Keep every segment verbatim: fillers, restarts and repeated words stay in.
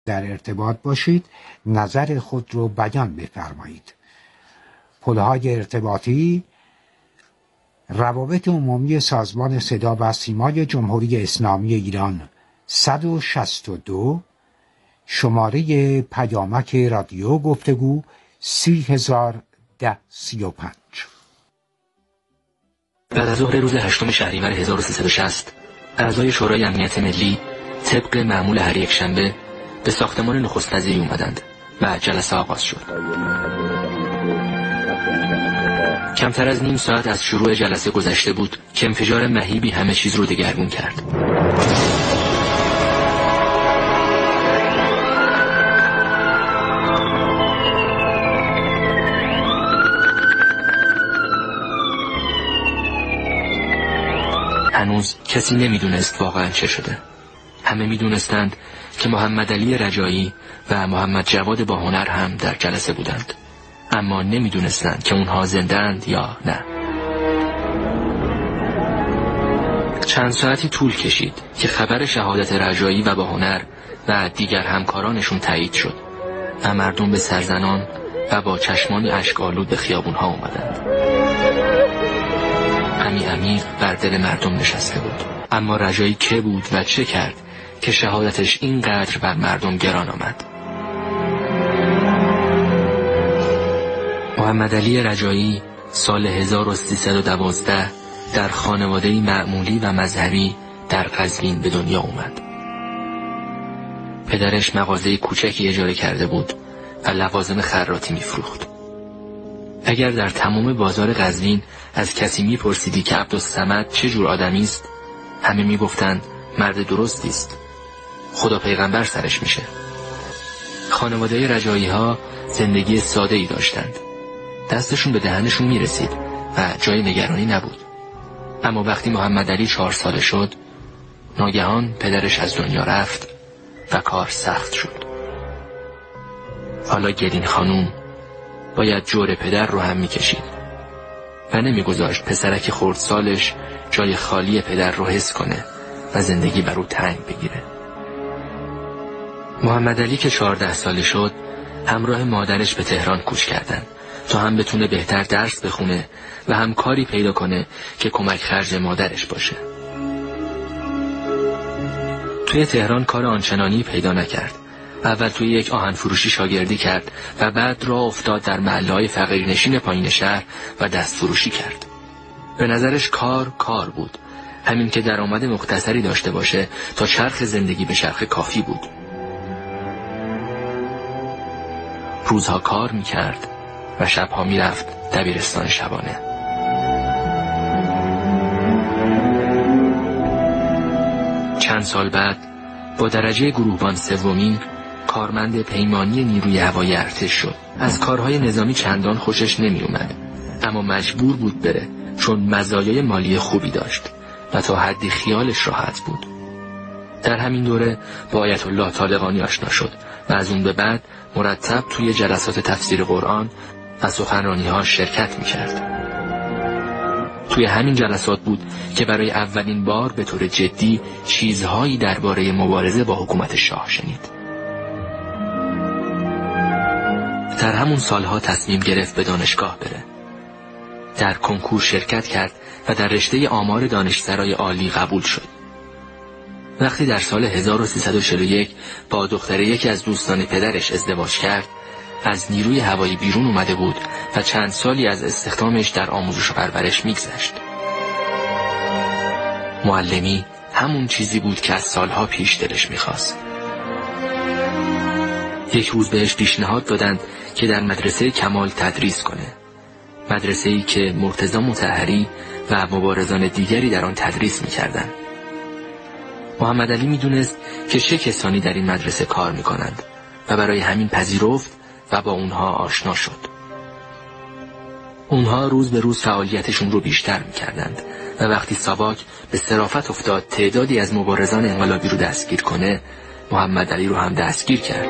در ارتباط باشید نظر خود رو بیان بفرمایید. پلهای ارتباطی روابط عمومی سازمان صدا و سیمای جمهوری اسلامی ایران صد و شصت و دو، شماره پیامک رادیو گفتگو سی هزار ده سی و پنج. بعد از ظهر روز هشتم شهریور هزار و سیصد و شصت اعضای شورای امنیت ملی طبق معمول هر یک شنبه به ساختمان نخست وزیری اومدند و جلسه آغاز شد. کمتر از نیم ساعت از شروع جلسه گذشته بود که انفجار مهیبی همه چیز رو دگرگون کرد. هنوز کسی نمیدونست واقعا چه شده. همه میدونستند که محمد علی رجایی و محمد جواد باهنر هم در جلسه بودند، اما نمیدونستند که اونها زنده‌اند یا نه. چند ساعتی طول کشید که خبر شهادت رجایی و باهنر و دیگر همکارانشون تایید شد و مردم به سرزنان و با چشمانی اشک‌آلود به خیابون‌ها اومدند. غمی عمیق بر دل مردم نشسته بود. اما رجایی که بود و چه کرد که شهادتش اینقدر بر مردم گران آمد؟ محمد علی رجایی سال هزار و سیصد و دوازده در خانواده‌ای معمولی و مذهبی در قزوین به دنیا اومد. پدرش مغازه کوچکی اجاره کرده بود و لوازم خراطی می‌فروخت. اگر در تمام بازار قزوین از کسی می‌پرسیدی که عبدالصمد چه جور آدمی است، همه می‌گفتند مرد درستی است، خدا پیغمبر سرش میشه. خانواده رجایی‌ها زندگی ساده‌ای داشتند. دستشون به دهنشون میرسید و جای نگرانی نبود. اما وقتی محمد علی چهار ساله شد، ناگهان پدرش از دنیا رفت و کار سخت شد. حالا گلین خانوم باید جور پدر رو هم میکشید و نمیگذاشت پسرک خردسالش جای خالی پدر رو حس کنه و زندگی بر او تنگ بگیره. محمد علی که چهارده ساله شد، همراه مادرش به تهران کوچ کردن تا هم بتونه بهتر درس بخونه و هم کاری پیدا کنه که کمک خرج مادرش باشه. توی تهران کار آنچنانی پیدا نکرد. اول توی یک آهن فروشی شاگردی کرد و بعد راه افتاد در محله‌های فقیرنشین پایین شهر و دست فروشی کرد. به نظرش کار کار بود. همین که درآمد مختصری داشته باشه تا چرخ زندگی به چرخ کافی بود. روزها کار میکرد و شبها میرفت دبیرستان شبانه. چند سال بعد با درجه گروهبان سومی کارمند پیمانی نیروی هوایی ارتش شد. از کارهای نظامی چندان خوشش نمی اومد، اما مجبور بود بره چون مزایای مالی خوبی داشت و تا حدی خیالش راحت بود. در همین دوره با آیت الله طالقانی آشنا شد و از اون به بعد مرتب توی جلسات تفسیر قرآن و سخنرانی‌ها شرکت می‌کرد. توی همین جلسات بود که برای اولین بار به طور جدی چیزهایی درباره مبارزه با حکومت شاه شنید. در همون سالها تصمیم گرفت به دانشگاه بره. در کنکور شرکت کرد و در رشته آمار دانشسرای عالی قبول شد. وقتی در سال هزار و سیصد و چهل و یک با دختر یکی از دوستان پدرش ازدواج کرد، از نیروی هوایی بیرون اومده بود و چند سالی از استخدامش در آموزش و پرورش میگذشت. معلمی همون چیزی بود که از سالها پیش دلش میخواست. یک روز بهش پیشنهاد دادند که در مدرسه کمال تدریس کنه. مدرسه‌ای که مرتضی مطهری و مبارزان دیگری در آن تدریس میکردند. محمد علی میدونست که چه کسانی در این مدرسه کار میکنند و برای همین پذیرفت و با اونها آشنا شد. اونها روز به روز فعالیتشون رو بیشتر میکردند و وقتی ساواک به صرافت افتاد تعدادی از مبارزان انقلابی رو دستگیر کنه، محمد علی رو هم دستگیر کرد.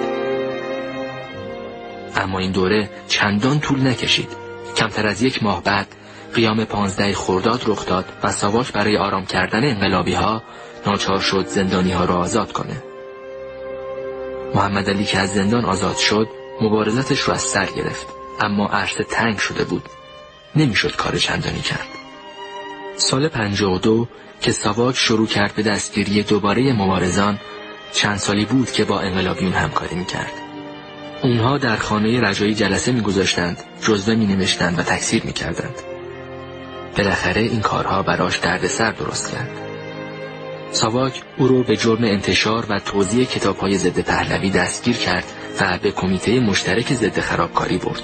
اما این دوره چندان طول نکشید. کمتر از یک ماه بعد قیام پانزده خرداد رخ داد و ساواک برای آرام کردن انقلابی ها ناچار شد زندانی ها را آزاد کنه. محمد علی که از زندان آزاد شد مبارزاتش رو از سر گرفت، اما عرصه تنگ شده بود، نمیشد کار چندانی کرد. سال پنجاه و دو که ساواک شروع کرد به دستگیری دوباره مبارزان، چند سالی بود که با انقلابیون همکاری میکرد. اونها در خانه رجایی جلسه میگذاشتند، جزوه مینوشتند و تکثیر میکردند. بالاخره این کارها براش دردسر درست کرد. ساواک او رو به جرم انتشار و توزیع کتاب‌های ضد پهلوی دستگیر کرد و به کمیته مشترک ضد خرابکاری برد.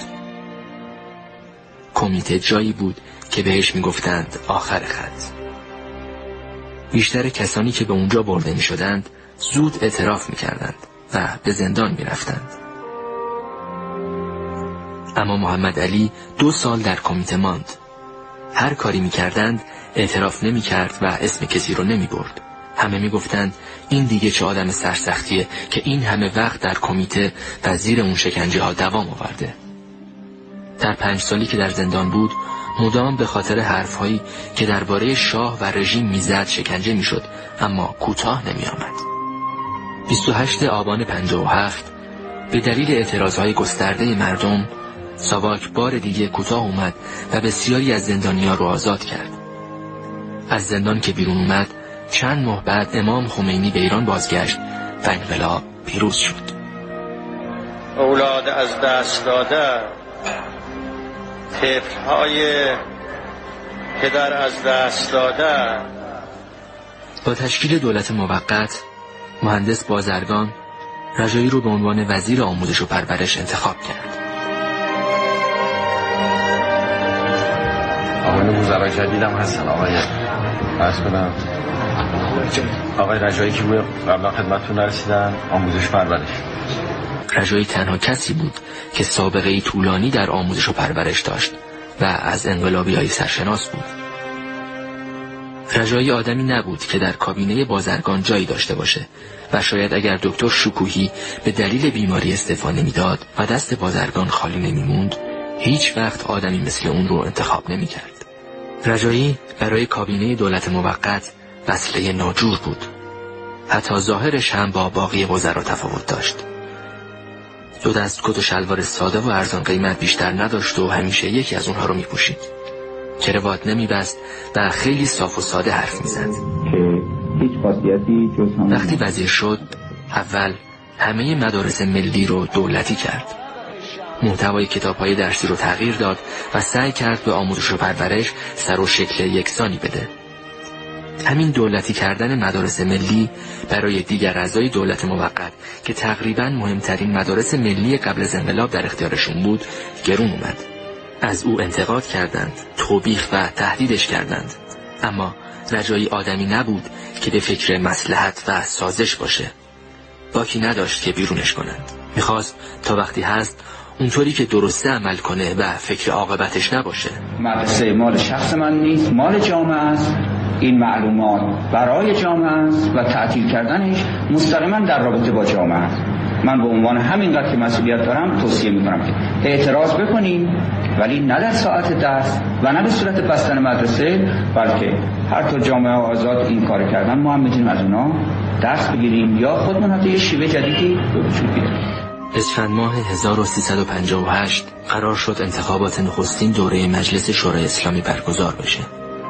کمیته جایی بود که بهش میگفتند آخر خط. بیشتر کسانی که به اونجا برده میشدند زود اعتراف میکردند و به زندان میرفتند. اما محمد علی دو سال در کمیته ماند. هر کاری میکردند اعتراف نمیکرد و اسم کسی رو نمیبرد. همه میگفتند این دیگه چه آدم سرسختیه که این همه وقت در کمیته و زیر اون شکنجه ها دوام آورده. در پنج سالی که در زندان بود مدام به خاطر حرفهایی که درباره شاه و رژیم میزد شکنجه میشد، اما کوتاه نمیآمد. بیست و هشتم آبان پنجاه و هفت به دلیل اعتراضهای گسترده مردم ساواک بار دیگه کوتاه اومد و بسیاری از زندانیان رو آزاد کرد. از زندان که بیرون اومد چند ماه بعد امام خمینی به ایران بازگشت و انقلاب پیروز شد. اولاد از دست داده، طفل‌های پدر از دست داده. با تشکیل دولت موقت مهندس بازرگان رجایی رو به عنوان وزیر آموزش و پرورش انتخاب کرد. آقای وزرای جدیدم هستن. آقای عرض کنم آقای رجایی که روی قبلا خدمتتون نرسیدن، آموزش پرورش. رجایی تنها کسی بود که سابقه طولانی در آموزش و پرورش داشت و از انقلابی‌های سرشناس بود. رجایی آدمی نبود که در کابینه بازرگان جایی داشته باشه و شاید اگر دکتر شکوهی به دلیل بیماری استعفا نمیداد و دست بازرگان خالی نمیموند، هیچ وقت آدمی مثل اون رو انتخاب نمیکرد. رجایی برای کابینه دولت موقت وسیله ناجور بود. حتی ظاهرش هم با باقی وزرا تفاوت داشت. دو دست کت و شلوار ساده و ارزان قیمت بیشتر نداشت و همیشه یکی از اونها رو میپوشید. کراوات نمیبست و خیلی صاف و ساده حرف میزد. وقتی وزیر شد اول همه مدارس ملی رو دولتی کرد. محتوای کتاب‌های درسی رو تغییر داد و سعی کرد به آموزش و پرورش سر و شکل یکسانی بده. همین دولتی کردن مدارس ملی برای دیگر اعضای دولت موقت که تقریباً مهمترین مدارس ملی قبل از انقلاب در اختیارشون بود گرون اومد. از او انتقاد کردند، توبیخ و تهدیدش کردند، اما رجایی آدمی نبود که به فکر مصلحت و سازش باشه. باکی نداشت که بیرونش کنند. میخواست تا وقتی هست اونطوری که درسته عمل کنه و فکر عاقبتش نباشه. مدرسه مال شخص من نیست، مال جامعه است. این معلومات برای جامعه است و تعطیل کردنش مستقیما در رابطه با جامعه است. من به عنوان همینقدر که مسئولیت دارم توصیه میکنم که اعتراض بکنیم، ولی نه در ساعت درس و نه به صورت بستن مدرسه، بلکه هر تا جامعه آزاد این کار کردن ما هم میتونیم از اونا درس بگیریم یا خودمون حتی یه شیوه جدیدی به وجود بیاریم. اسفند ماه هزار و سیصد و پنجاه و هشت قرار شد انتخابات نخستین دوره مجلس شورای اسلامی برگزار بشه.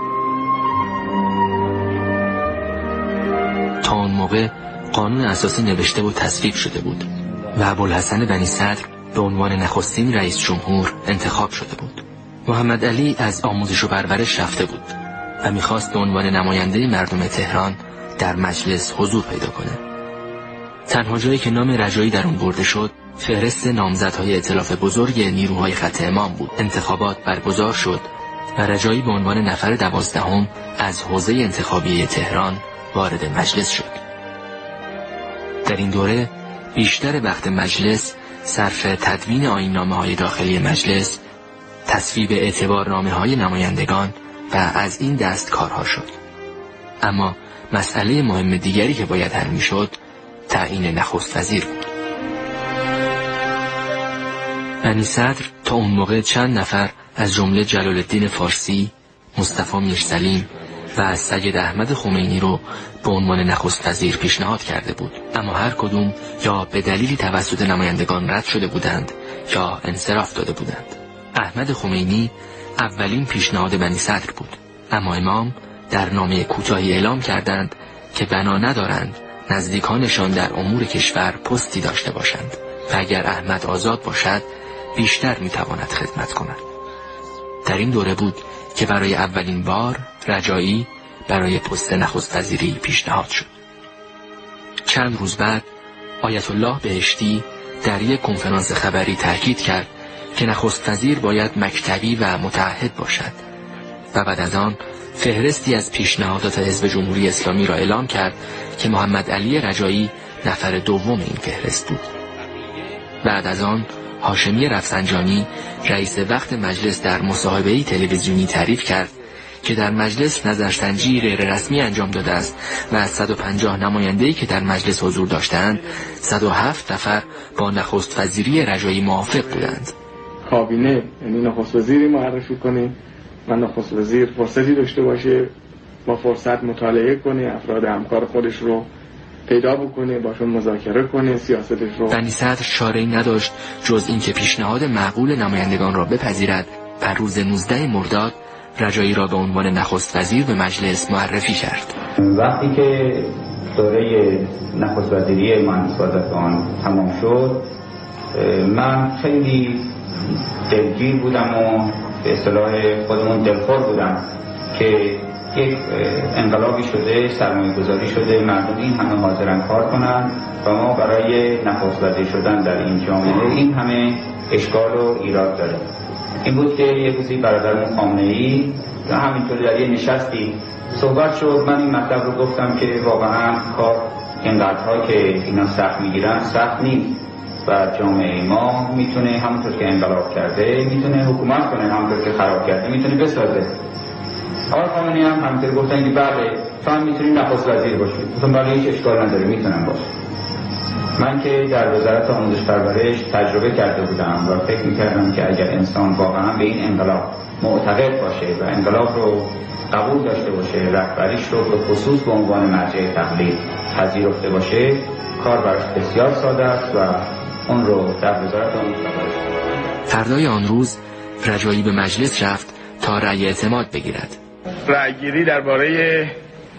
تا اون موقع قانون اساسی نوشته و تصویب شده بود و ابوالحسن بنی صدر به عنوان نخستین رئیس جمهور انتخاب شده بود. محمد علی از آموزش و پرورش رفته بود و میخواست به عنوان نماینده مردم تهران در مجلس حضور پیدا کنه. تنها جایی که نام رجایی در اون برده شد فهرست نامزدهای ائتلاف بزرگ نیروهای خط امام بود. انتخابات برگزار شد و رجایی به عنوان نفر دوازدهم از حوزه انتخابی تهران وارد مجلس شد. در این دوره بیشتر وقت مجلس صرف تدوین آیین‌نامه‌های داخلی مجلس، تصویب اعتبارنامه‌های نمایندگان و از این دست کارها شد. اما مسئله مهم دیگری که باید حل می‌شد تعیین نخست وزیر بود. بنی صدر تا اون موقع چند نفر از جمله جلال الدین فارسی، مصطفی میرسلیم و از سید احمد خمینی رو به عنوان نخست وزیر پیشنهاد کرده بود، اما هر کدوم یا به دلیلی توسط نمایندگان رد شده بودند یا انصراف داده بودند. احمد خمینی اولین پیشنهاد بنی صدر بود، اما امام در نامه کوتاهی اعلام کردند که بنا ندارند نزدیکانشان در امور کشور پستی داشته باشند و اگر احمد آزاد باشد بیشتر میتواند خدمت کند. در این دوره بود که برای اولین بار رجایی برای پست نخست وزیری پیشنهاد شد. چند روز بعد آیت الله بهشتی در یک کنفرانس خبری تاکید کرد که نخست وزیر باید مکتبی و متعهد باشد و بعد از آن فهرستی از پیشنهادات حزب جمهوری اسلامی را اعلام کرد که محمد علی رجایی نفر دوم این فهرست بود. بعد از آن هاشمی رفسنجانی رئیس وقت مجلس در مصاحبه‌ای تلویزیونی تعریف کرد که در مجلس نظرسنجی غیر رسمی انجام داده است و از صد و پنجاه نماینده‌ای که در مجلس حضور داشتند صد و هفت نفر با نخست وزیری رجایی موافق بودند. کابینه یعنی نخست وزیری معرفی کنه و نخست وزیر فرصتی داشته باشه با فرصت مطالعه کنه، افراد همکار خودش رو پیدا بکنه، باشون مذاکره کنه، سیاستش رو. بنی صدر چاره‌ای نداشت جز اینکه پیشنهاد معقول نمایندگان را بپذیرد و روز نوزدهم مرداد رجایی را به عنوان نخست وزیر به مجلس معرفی کرد. وقتی که دوره نخست وزیری مهندس بازرگان تمام شد، من خیلی دلگیر بودم و به اصطلاح خودمون دلخور بودم که یک انقلابی شده، سرمایه گذاری شده، مردم این همه حاضرن کار کنن و ما برای نخست وزیر شدن در این جامعه این همه اشکال و ایراد داره. این بود که یک روزی برادرمون خامنه‌ای و همینطور در یه نشستی صحبت شد، من این مطلب رو گفتم که واقعا کار اینقدرها که اینا سخت میگیرن سخت نیست و جامعه ما میتونه همونطور که انقلاب کرده میتونه حکومت کنه، همونطور که خراب کرده میتونه بسازه. آقای خامنه‌ای هم همینطور گفتن که بله تو هم میتونی نخست وزیر باشی، گفتم بله هیچ اشکال نداره میتونم باشم. من که در وزارت آموزش پرورش تجربه کرده بودم و فکر میکردم که اگر انسان واقعا به این انقلاب معتقد باشه و انقلاب رو قبول داشته باشه، رهبریش رو به خصوص به عنوان مرجع تقلید پذیرفته باشه، کار براش بسیار ساده است و اون رو در وزارت آموزش پرورش. فردای آن روز رجایی به مجلس رفت تا رأی اعتماد بگیرد. رأیگیری درباره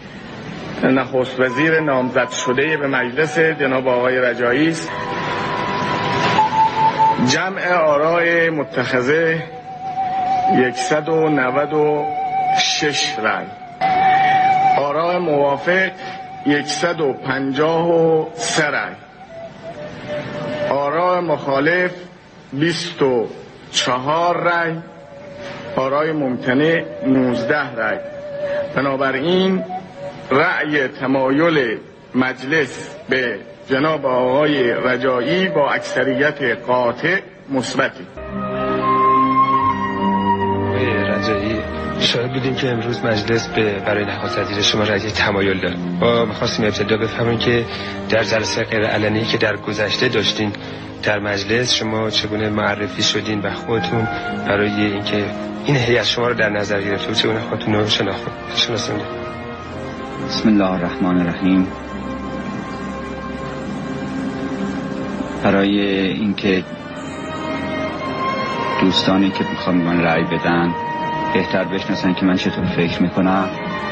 نخست وزیر نامزد شده به مجلس جناب آقای رجایی است. جمع آرای متخذه صد و نود و شش رأی، آرای موافق صد و پنجاه و سه رأی، آرای مخالف بیست و چهار رأی، آرای ممتنع نوزده رأی. بنابراین رأی تمایل مجلس به جناب آقای رجایی با اکثریت قاطع مثبتی. آقای رجایی شاهد بودیم که امروز مجلس به برای نخست وزیر شما رأی تمایل داد. ما می‌خواستیم ابتدا بفهمیم که در جلسه غیر علنی که در گذشته داشتین در مجلس شما چگونه معرفی شدین و خودتون برای اینکه این هیئت شما رو در نظر گرفته و چگونه خودتون رو شناختین. بسم الله الرحمن الرحیم. برای اینکه دوستانی که میخوام من رأی بدن بهتر بشناسن که من چطور فکر میکنم،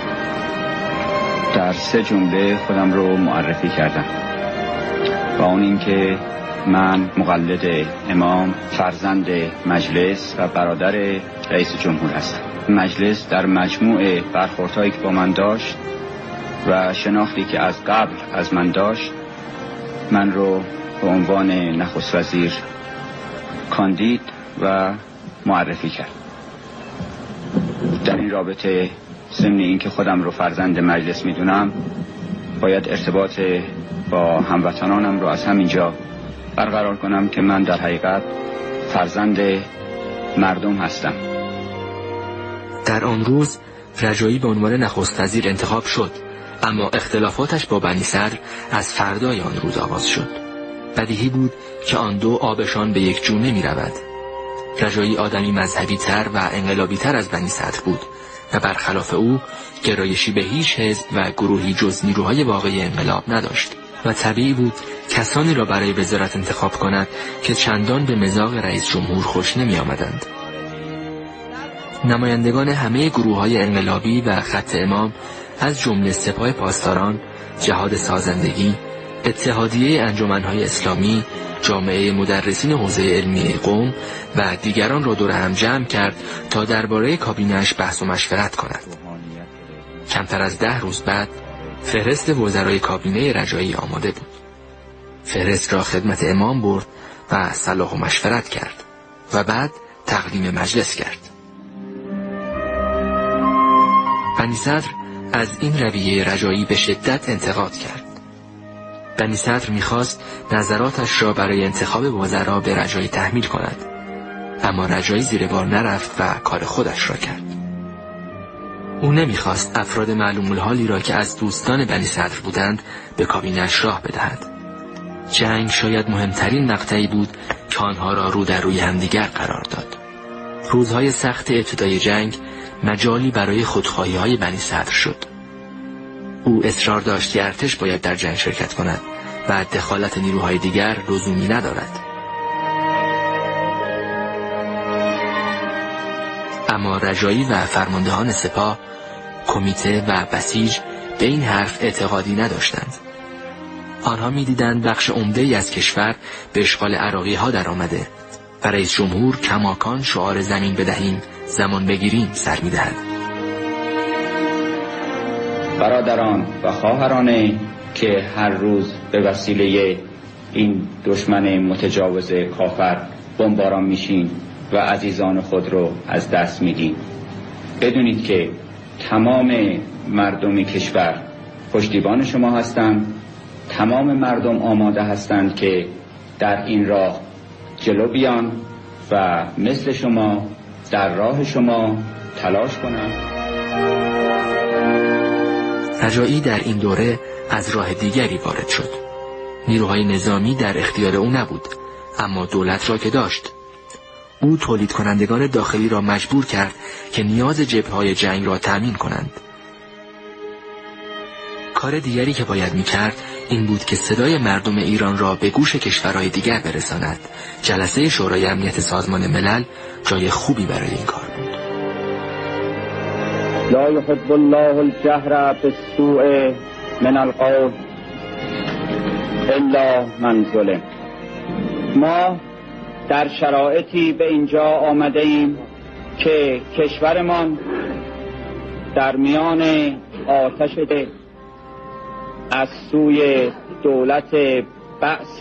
در سه جمله خودم رو معرفی کردم و اون اینکه من مقلد امام، فرزند مجلس و برادر رئیس جمهور هستم. مجلس در مجموع برخوردهایی که با من داشت و شناختی که از قبل از من داشت من رو به عنوان نخست وزیر کاندید و معرفی کرد. در این رابطه ضمن اینکه خودم رو فرزند مجلس میدونم باید ارتباط با هموطنانم رو از همینجا برقرار کنم که من در حقیقت فرزند مردم هستم. در آن روز رجایی به عنوان نخست وزیر انتخاب شد، اما اختلافاتش با بنی صدر از فردای آن روز آغاز شد. بدیهی بود که آن دو آبشان به یک جو نمی رود. رجایی آدمی مذهبی تر و انقلابی تر از بنی صدر بود و برخلاف او گرایشی به هیچ حزب و گروهی جز نیروهای واقعی انقلاب نداشت و طبیعی بود کسانی را برای وزارت انتخاب کند که چندان به مذاق رئیس جمهور خوش نمی آمدند. نمایندگان همه گروه‌های انقلابی و خط امام از جمله سپاه پاسداران، جهاد سازندگی، اتحادیه انجمن‌های اسلامی، جامعه مدرسین حوزه علمی قم و دیگران را دور هم جمع کرد تا درباره کابینه‌اش بحث و مشورت کند. کمتر از ده روز بعد فهرست وزرای کابینه رجایی آماده بود. فهرست را خدمت امام برد و صلاح و مشورت کرد و بعد تقدیم مجلس کرد. بنی صدر از این رویه رجایی به شدت انتقاد کرد. بنی صدر می‌خواست نظراتش را برای انتخاب وزرا به رجایی تحمیل کند، اما رجایی زیر بار نرفت و کار خودش را کرد. او نمی‌خواست افراد معلوم الحالی را که از دوستان بنی صدر بودند به کابینه‌اش راه بدهد. جنگ شاید مهمترین مقطعی بود که آنها را رو در روی همدیگر قرار داد. روزهای سخت ابتدای جنگ مجالی برای خودخواهی‌های بنی صدر شد. او اصرار داشت که ارتش باید در جنگ شرکت کند و دخالت نیروهای دیگر لزومی ندارد. اما رجایی و فرماندهان سپاه، کمیته و بسیج به این حرف اعتقادی نداشتند. آنها می‌دیدند بخش عمده‌ای از کشور به اشغال عراقی ها در آمده و رئیس جمهور کماکان شعار زمین بدهیم زمان بگیریم سر می‌دهد. برادران و خواهران که هر روز به وسیله این دشمن متجاوز کافر بمباران میشین و عزیزان خود رو از دست میدین، بدونید که تمام مردم کشور پشتیبان شما هستند. تمام مردم آماده هستند که در این راه جلو بیان و مثل شما در راه شما تلاش کنند. رجایی در این دوره از راه دیگری وارد شد. نیروهای نظامی در اختیار او نبود، اما دولت را که داشت. او تولید کنندگان داخلی را مجبور کرد که نیاز جبهه‌های جنگ را تأمین کنند. کار دیگری که باید می‌کرد این بود که صدای مردم ایران را به گوش کشورهای دیگر برساند. جلسه شورای امنیت سازمان ملل جای خوبی برای این کار بود. لا يحب الله الجهر بالسوء من القول الا من ظلم. ما در شرایطی به اینجا آمده ایم که کشورمان در میان آتش از سوی دولت بأس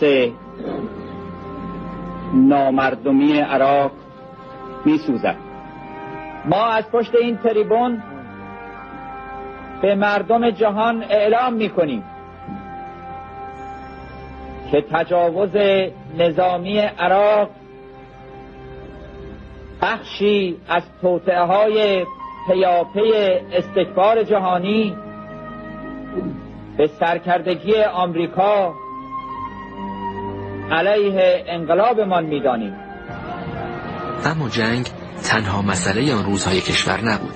نامردمی عراق می سوزد. ما از پشت این تریبون به مردم جهان اعلام می کنیم که تجاوز نظامی عراق بخشی از توطئه های پیاپی استکبار جهانی به سرکردگی آمریکا علیه انقلابمان می‌دانیم. اما جنگ تنها مسئله آن روزهای کشور نبود.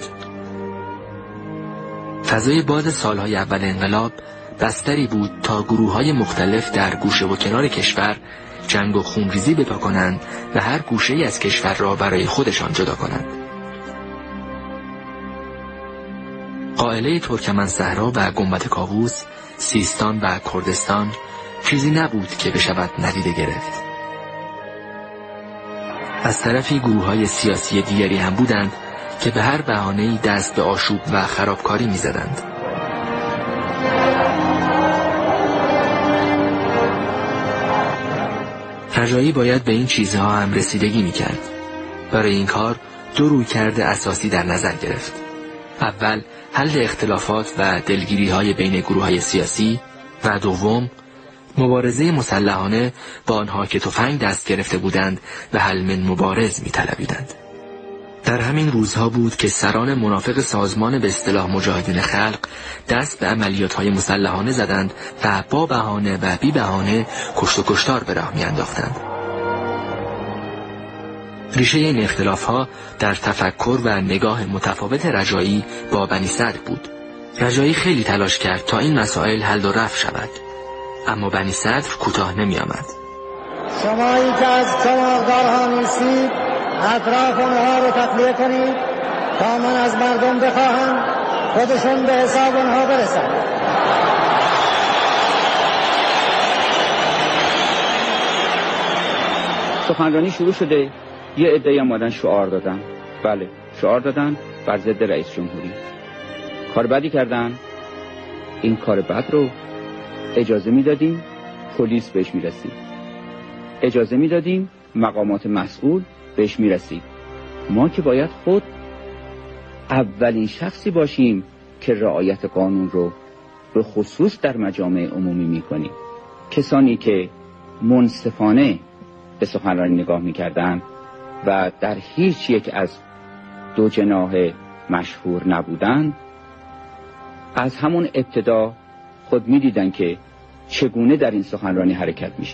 فضای باد سالهای اول انقلاب بستری بود تا گروه‌های مختلف در گوشه و کنار کشور جنگ و خونریزی بپا کنند و هر گوشه‌ای از کشور را برای خودشان جدا کنند. قائله ترکمن صحرا و گنبد کاووس، سیستان و کردستان چیزی نبود که بشود ندیده گرفت. از طرفی گروه‌های سیاسی دیگری هم بودند که به هر بهانه‌ای دست به آشوب و خرابکاری می‌زدند. رجایی باید به این چیزها هم رسیدگی می‌کرد. برای این کار دو رویکرد اساسی در نظر گرفت. اول، حل اختلافات و دلگیری‌های بین گروه‌های سیاسی و دوم، مبارزه مسلحانه با آنها که تفنگ دست گرفته بودند و حل من مبارز می‌طلبیدند. در همین روزها بود که سران منافق سازمان به اصطلاح مجاهدین خلق دست به عملیات‌های مسلحانه زدند و با بهانه و بی بهانه کشت و کشتار به راه می‌انداختند. ریشه این اختلاف‌ها در تفکر و نگاه متفاوت رجایی با بنی صدر بود. رجایی خیلی تلاش کرد تا این مسائل حل و رفع شود، اما بنی صدر کوتاه نمی آمد. شمایی که از چماغدارها نیستید اطراف اونها رو تخلیه کنید تا من از مردم بخواهم خودشون به حساب اونها برسن. سخنرانی شروع شده، یه عده‌ای اومدن شعار دادن. بله، شعار دادن بر ضد رئیس جمهوری. کار بدی کردن. این کار بد رو اجازه میدادیم پلیس بهش میرسید، اجازه میدادیم مقامات مسئول بهش میرسید. ما که باید خود اولین شخصی باشیم که رعایت قانون رو به خصوص در مجامع عمومی میکنیم. کسانی که منصفانه به سخنرانی نگاه میکردن و در هیچ یک از دو جناح مشهور نبودن، از همون ابتدا خود میدیدن که چگونه در این سخنرانی حرکت میشه.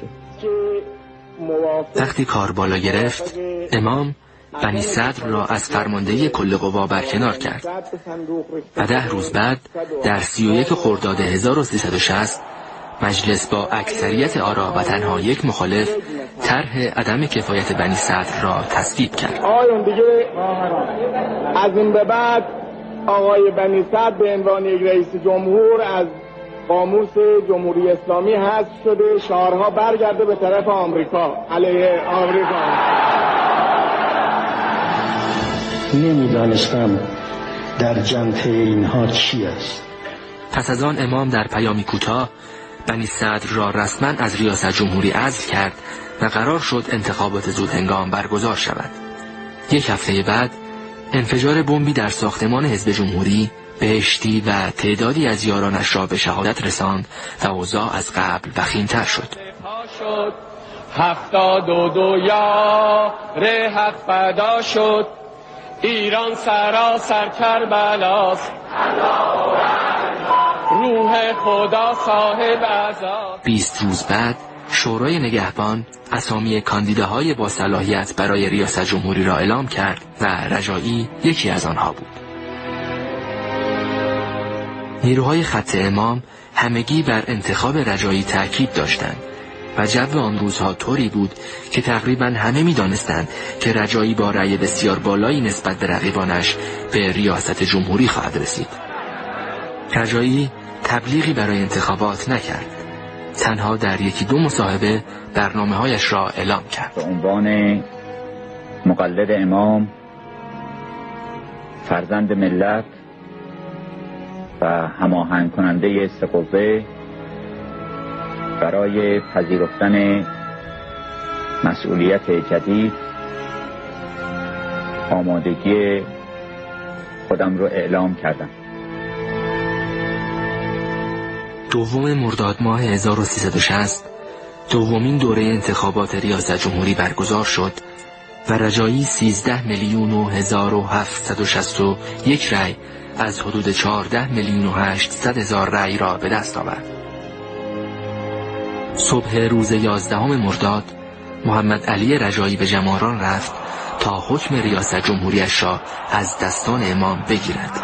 وقتی کار بالا گرفت، امام بنی صدر را از فرماندهی کل قوا برکنار کرد و ده روز بعد در سی و یک خرداد هزار و سیصد و شصت مجلس با اکثریت آرا و تنها یک مخالف طرح عدم کفایت بنی صدر را تصویب کرد. آقایون دیگه از این به بعد آقای بنی صدر به عنوان یک رئیس جمهور از قاموس جمهوری اسلامی حذف شده، شعارها برگرده به طرف آمریکا، علیه آمریکا. نمیدانستم در جنته اینها چی است. پس از آن امام در پیامی کوتاه بنی صدر را رسما از ریاست جمهوری عزل کرد و قرار شد انتخابات زودهنگام برگزار شود. یک هفته بعد انفجار بمبی در ساختمان حزب جمهوری بهشتی و تعدادی از یارانش را به شهادت رساند و اوضاع از قبل وخیم‌تر شد. هفتاد و دو یا ره حق فدا شد، ایران سراسر کربلاست، روح خدا صاحب عزا. بیست روز بعد شورای نگهبان اسامی کاندیداهای با صلاحیت برای ریاست جمهوری را اعلام کرد و رجایی یکی از آنها بود. نیروهای خط امام همگی بر انتخاب رجایی تأکید داشتند و جو آن روزها طوری بود که تقریبا همه می دانستند که رجایی با رأی بسیار بالایی نسبت به رقیبانش به ریاست جمهوری خواهد رسید. رجایی تبلیغی برای انتخابات نکرد، تنها در یکی دو مصاحبه برنامه‌هایش را اعلام کرد. به عنوان مقلد امام، فرزند ملت و هماهنگ کننده سه قوه برای پذیرفتن مسئولیت جدید آمادگی خودم رو اعلام کردم. دوم مرداد ماه هزار و سیصد و شصت دومین دوره انتخابات ریاست جمهوری برگزار شد و رجایی سیزده میلیون و هزار و هفتصد و شصت و یک رأی از حدود چهارده میلیون و هشتصد هزار رأی را به دست آورد. صبح روز یازدهم مرداد محمد علی رجایی به جماران رفت تا حکم ریاست جمهوریش را از دستان امام بگیرد.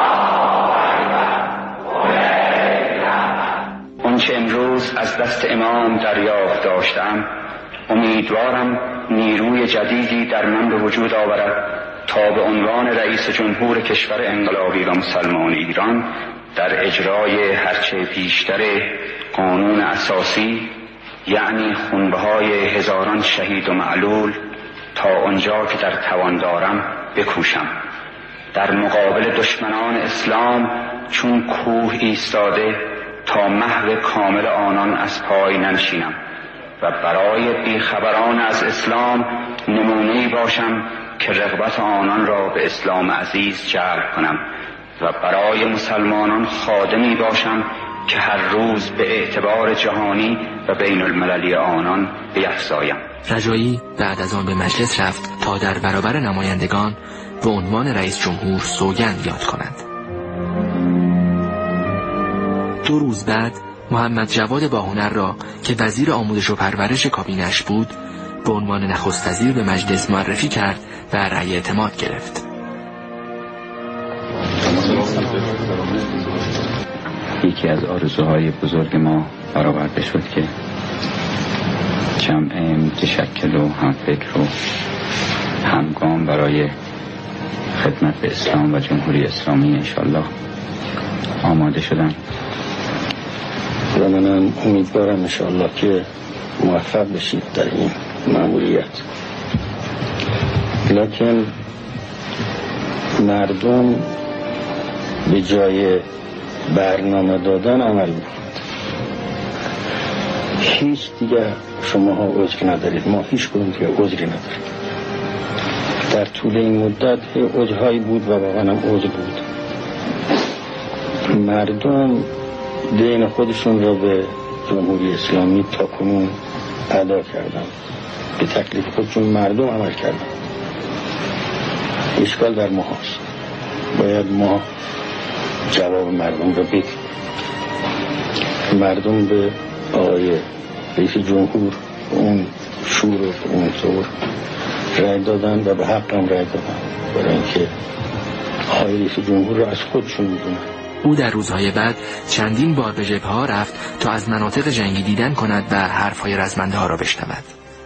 آنچه امروز از دست امام دریافت داشتم، امیدوارم نیروی جدیدی در من به وجود آورد تا به عنوان رئیس جمهور کشور انقلابی و مسلمان ایران در اجرای هرچه بیشتر قانون اساسی، یعنی خونبهای هزاران شهید و معلول، تا آنجا که در توان دارم بکوشم. در مقابل دشمنان اسلام چون کوه ایستاده تا محو کامل آنان از پای ننشینم و برای بیخبران از اسلام نمونه‌ای باشم که رغبت آنان را به اسلام عزیز جلب کنم و برای مسلمانان خادمی باشم که هر روز به اعتبار جهانی و بین المللی آنان بیفزایم. رجایی بعد از آن به مجلس رفت تا در برابر نمایندگان به عنوان رئیس جمهور سوگند یاد کند. دو روز بعد محمد جواد باهنر را که وزیر آموزش و پرورش کابینش بود به عنوان نخست وزیر به مجلس معرفی کرد و رأی اعتماد گرفت. یکی از آرزوهای بزرگ ما برآورده شد که جمع متشکل و همفکر و همگام برای خدمت به اسلام و جمهوری اسلامی انشالله آماده شدن و منم امیدوارم انشالله که موفق بشید در این مأموریت. لکن مردم به جای برنامه دادن عمل می‌کنند. هیچ دیگه شماها عذر ندارید، ما هیچ کدوم دیگه عذری نداریم. در طول این مدت عذرهایی بود و واقعا هم عذر بود. مردم دین خودشون را به جمهوری اسلامی تا کنون ادا کردن، به تکلیف خودشون مردم عمل کردن. اشکال در ما هست، باید ما جواب مردم را بدیم. مردم به آقای رئیس جمهور اون شور و اون طور رای دادن و به حق هم رای دادن، برای اینکه آقای رئیس جمهور را از خودشون میدونن. او در روزهای بعد چندین بار به جبهه‌ها رفت تا از مناطق جنگی دیدن کند و حرفهای رزمنده ها را بشنود.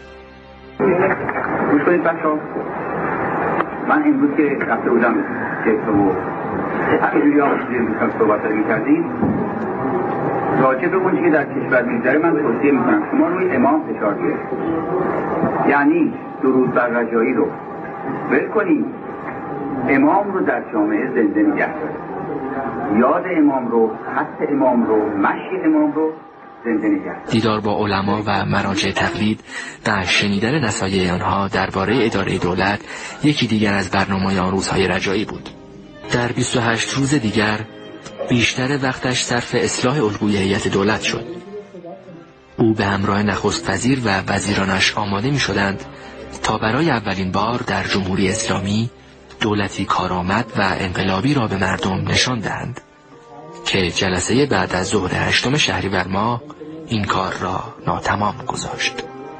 گوش کنید بچه‌ها، من امروز که رفته بودم جبهه و همینجوری آقای می‌خوام صحبت می‌کردیم راجع به اونچه که در کشور می‌گذره، من توصیه می‌کنم شما روی امام فشار بیارید. یعنی درود بر رجایی رو ول کنید، امام رو در جامعه زنده نگه دارید، یاد امام رو، حث امام رو، مشی امام رو زنده نگه دارید. دیدار با علما و مراجع تقلید و شنیدن نصایح آنها درباره اداره دولت یکی دیگر از برنامه‌های آن روزهای رجایی بود. در بیست و هشت روز دیگر بیشتر وقتش صرف اصلاح الگوی هیئت دولت شد. او به همراه نخست وزیر و وزیرانش آماده می شدند تا برای اولین بار در جمهوری اسلامی دولتی کارآمد و انقلابی را به مردم نشان دهند که جلسه بعد از ظهر هشتم شهریور ماه این کار را ناتمام گذاشت.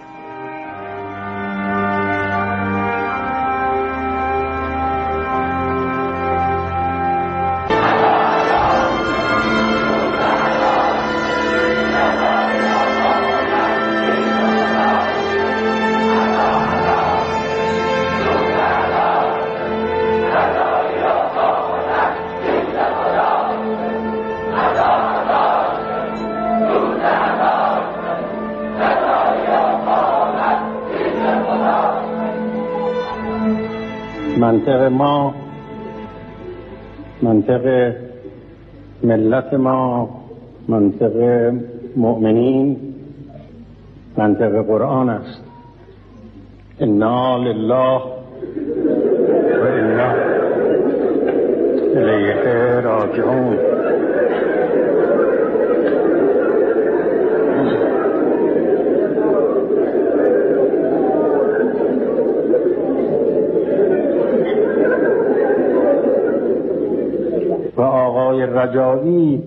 منطق ما، منطق ملت ما، منطق مؤمنین، منطق قرآن است. انا لله و انا الیه راجعون. و آقای رجایی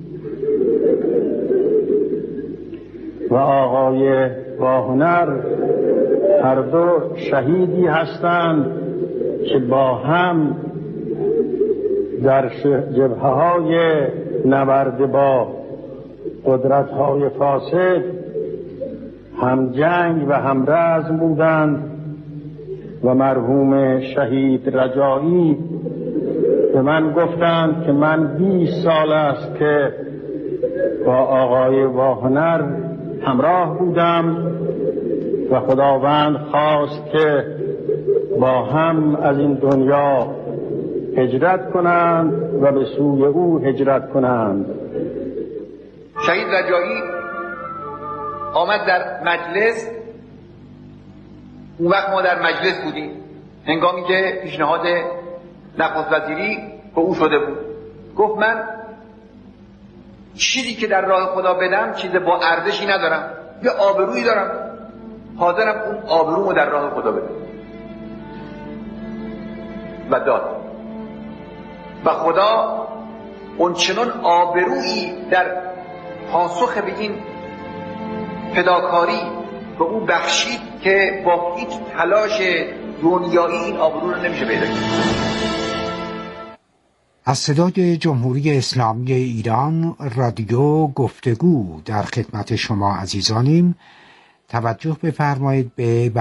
و آقای باهنر هر دو شهیدی هستند که با هم در جبهه‌های نبرد با قدرت‌های فاسد هم جنگ و هم رزم بودند و مرحوم شهید رجایی به من گفتند که من بیست سال است که با آقای باهنر همراه بودم و خداوند خواست که با هم از این دنیا هجرت کنند و به سوی او هجرت کنند. شهید رجایی آمد در مجلس. اون وقت ما در مجلس بودیم هنگامی که پیشنهاد نخست وزیری به او شده بود. گفت من چیزی که در راه خدا بدم چیز با ارزشی ندارم، یه آبرویی دارم، حاضرم اون آبرومو در راه خدا بدم. و داد و خدا اون چنان آبرویی در پاسخ به این فداکاری به او بخشید که با هیچ تلاش دنیایی این آبرو رو نمیشه پیدا کرد. از صدای جمهوری اسلامی ایران رادیو گفتگو در خدمت شما عزیزانیم. توجه بفرمایید به